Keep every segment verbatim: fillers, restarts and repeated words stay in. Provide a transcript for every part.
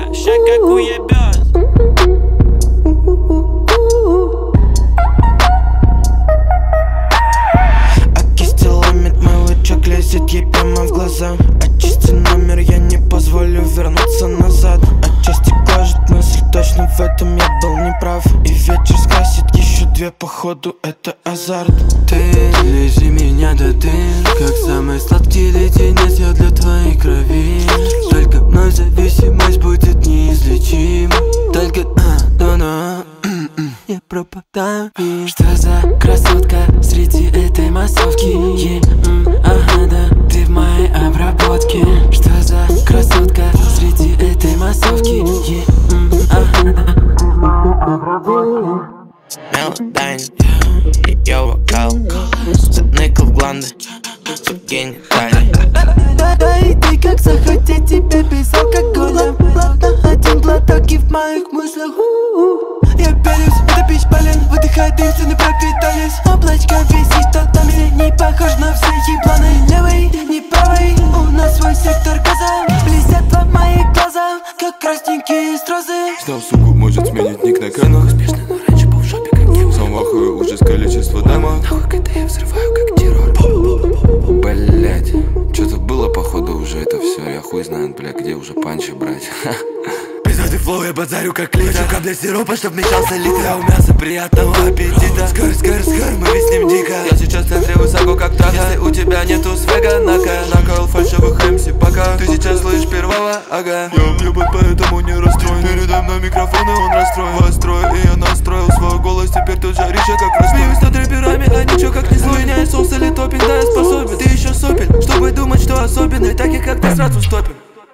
ща как уебёт. А кисти ломит, мой лучок лезет ей прямо в глаза. Очисти номер, я не позволю вернуться назад. Отчасти кложит мысль, точно в этом я был неправ. И вечер скрасит еще две, походу это азарт. Ты лежи меня до дыр, как самый сладкий леденец я для твоей крови. Только мной зависимость будет неизлечима. Только а-да-да, я пропадаю. Что за красотка среди этой массовки? Е, м, ага, да, ты в моей обработке. Что за красотка среди этой массовки? Е, м, ага, да, ты в моей обработке. Мелодайн, ее вокал, заныкал в гланды, в гениталии. Да и ты как захотеть тебе без алкоголя. Ладно, один глоток и в моих мыслях. Я пялюсь, это пищ полен, выдыхает дым, стены пропитались. Облачко висит татами, не похож на все ебланы. Левый, не правый, у нас свой сектор газа. Блестят два моих глаза, как красненькие стразы. Снял суку, может сменить ник на канал. Успешно, но раньше был в жопе как Гил. Сам вахую ужас количество дама. Нахуй, когда я взрываю как террор. Блять, что-то было походу уже это все. Я хуй знает, бля, где уже панчи брать. Пиздатый флоу, я базарю как литр. Хочу капля сиропа, чтоб мечтался литр. А у мяса приятного аппетита. Скор, скор, скор, мы виснем дико. Я сейчас в центре высоко как траха. Если у тебя нету свега, нака. Накол фальшивых эм си пока. Ты сейчас слышишь первого, ага. Я въебан, поэтому не расстроен. Передо мной микрофон, и он расстроен. Вострой, и я настроил свой голос. Теперь тут жарища как раз. Смеюсь над рэперами, а ничего как не злой. Меняй соус или топинг, да я способен. Ты еще сопель, чтобы думать, что особенный. Таких как ты сразу стопим.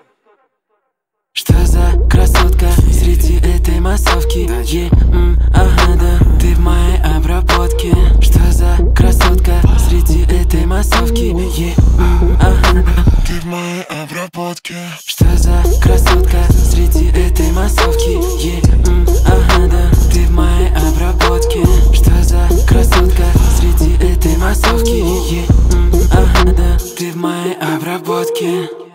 Что за красотка среди этой массовки? Е, м, ага, да, ты в моей обработке. Что за красотка среди этой массовки? Е, м, ага, да, Ты в моей обработке. что за красотка среди этой массовки? Е, м, ага, да, ты в моей обработке. Что за красотка среди этой массовки? Е, м, ага, да, ты в моей обработке.